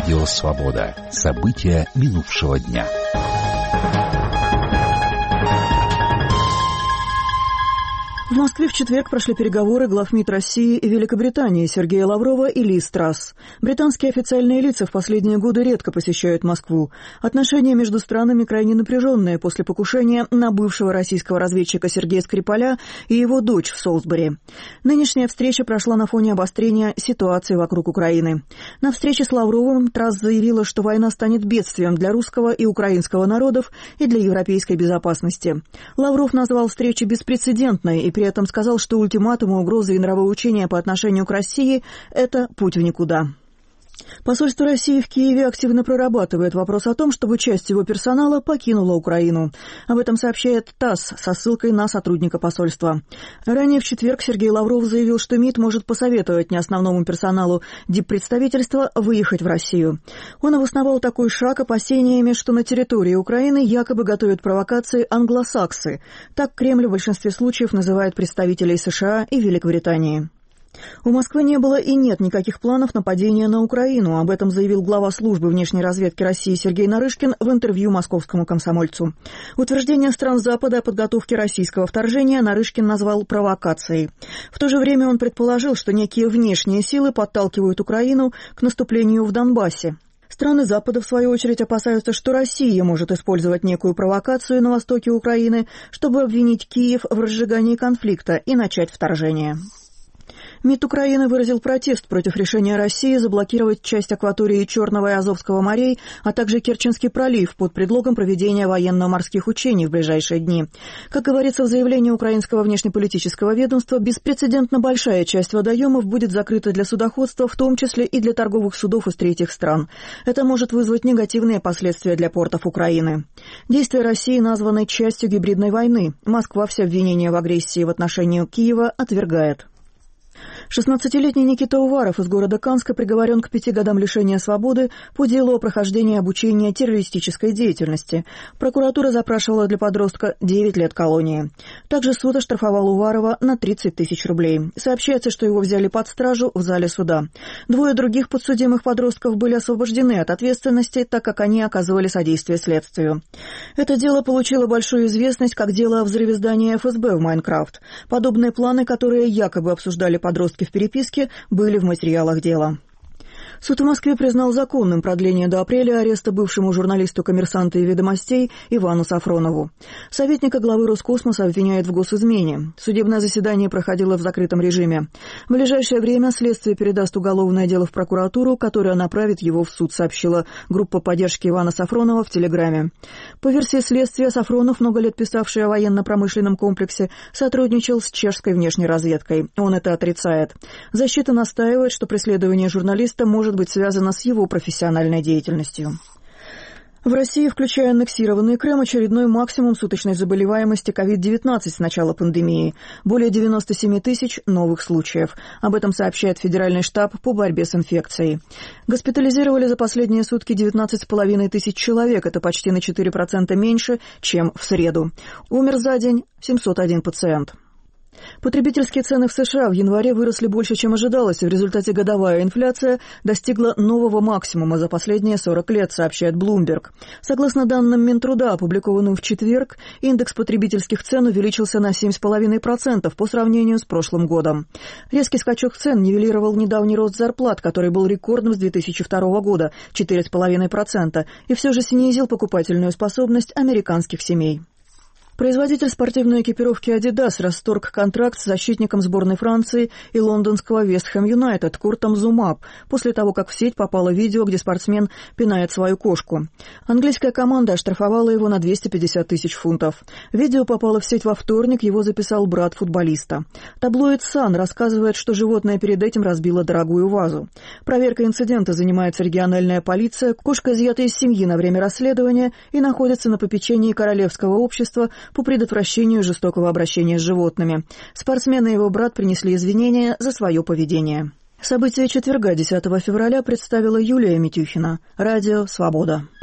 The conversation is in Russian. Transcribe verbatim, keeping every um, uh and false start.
Радио «Свобода». События минувшего дня. В Москве в четверг прошли переговоры глав МИД России и Великобритании Сергея Лаврова и Лиз Трасс. Британские официальные лица в последние годы редко посещают Москву. Отношения между странами крайне напряженные после покушения на бывшего российского разведчика Сергея Скрипаля и его дочь в Солсбери. Нынешняя встреча прошла на фоне обострения ситуации вокруг Украины. На встрече с Лавровым Трасс заявила, что война станет бедствием для русского и украинского народов и для европейской безопасности. Лавров назвал встречу беспрецедентной и при этом сказал, что ультиматумы, угрозы и нравоучения по отношению к России – это путь в никуда. Посольство России в Киеве активно прорабатывает вопрос о том, чтобы часть его персонала покинула Украину. Об этом сообщает ТАСС со ссылкой на сотрудника посольства. Ранее в четверг Сергей Лавров заявил, что МИД может посоветовать неосновному персоналу диппредставительства выехать в Россию. Он обосновал такой шаг опасениями, что на территории Украины якобы готовят провокации англосаксы. Так Кремль в большинстве случаев называет представителей США и Великобритании. У Москвы не было и нет никаких планов нападения на Украину. Об этом заявил глава службы внешней разведки России Сергей Нарышкин в интервью московскому «Комсомольцу». Утверждение стран Запада о подготовке российского вторжения Нарышкин назвал провокацией. В то же время он предположил, что некие внешние силы подталкивают Украину к наступлению в Донбассе. Страны Запада, в свою очередь, опасаются, что Россия может использовать некую провокацию на востоке Украины, чтобы обвинить Киев в разжигании конфликта и начать вторжение. МИД Украины выразил протест против решения России заблокировать часть акватории Черного и Азовского морей, а также Керченский пролив под предлогом проведения военно-морских учений в ближайшие дни. Как говорится в заявлении украинского внешнеполитического ведомства, беспрецедентно большая часть водоемов будет закрыта для судоходства, в том числе и для торговых судов из третьих стран. Это может вызвать негативные последствия для портов Украины. Действия России названы частью гибридной войны. Москва все обвинения в агрессии в отношении Киева отвергает. шестнадцатилетний Никита Уваров из города Канска приговорен к пяти годам лишения свободы по делу о прохождении обучения террористической деятельности. Прокуратура запрашивала для подростка девять лет колонии. Также суд оштрафовал Уварова на тридцать тысяч рублей. Сообщается, что его взяли под стражу в зале суда. Двое других подсудимых подростков были освобождены от ответственности, так как они оказывали содействие следствию. Это дело получило большую известность как дело о взрыве здания эф эс бэ в Майнкрафт. Подобные планы, которые якобы обсуждали подростки в переписке, были в материалах дела. Суд в Москве признал законным продление до апреля ареста бывшему журналисту «Коммерсанта» и «Ведомостей» Ивану Сафронову. Советника главы Роскосмоса обвиняют в госизмене. Судебное заседание проходило в закрытом режиме. В ближайшее время следствие передаст уголовное дело в прокуратуру, которая направит его в суд, сообщила группа поддержки Ивана Сафронова в Телеграме. По версии следствия, Сафронов, много лет писавший о военно-промышленном комплексе, сотрудничал с чешской внешней разведкой. Он это отрицает. Защита настаивает, что преследование журналиста может быть связано с его профессиональной деятельностью. В России, включая аннексированный Крым, очередной максимум суточной заболеваемости ковид девятнадцать с начала пандемии. Более девяносто семь тысяч новых случаев. Об этом сообщает Федеральный штаб по борьбе с инфекцией. Госпитализировали за последние сутки девятнадцать с половиной тысяч человек. Это почти на четыре процента меньше, чем в среду. Умер за день семьсот один пациент. Потребительские цены в США в январе выросли больше, чем ожидалось, и в результате годовая инфляция достигла нового максимума за последние сорок лет, сообщает Bloomberg. Согласно данным Минтруда, опубликованным в четверг, индекс потребительских цен увеличился на семь целых пять десятых процента по сравнению с прошлым годом. Резкий скачок цен нивелировал недавний рост зарплат, который был рекордным с две тысячи второго года – четыре целых пять десятых процента, и все же снизил покупательную способность американских семей. Производитель спортивной экипировки Adidas расторг контракт с защитником сборной Франции и лондонского Вест Хэм Юнайтед Куртом Зумап после того, как в сеть попало видео, где спортсмен пинает свою кошку. Английская команда оштрафовала его на двести пятьдесят тысяч фунтов. Видео попало в сеть во вторник, его записал брат футболиста. Таблоид Сан рассказывает, что животное перед этим разбило дорогую вазу. Проверкой инцидента занимается региональная полиция. Кошка изъята из семьи на время расследования и находится на попечении Королевского общества по предотвращению жестокого обращения с животными. Спортсмен и его брат принесли извинения за свое поведение. События четверга, десятого февраля, представила Юлия Митюхина. Радио «Свобода».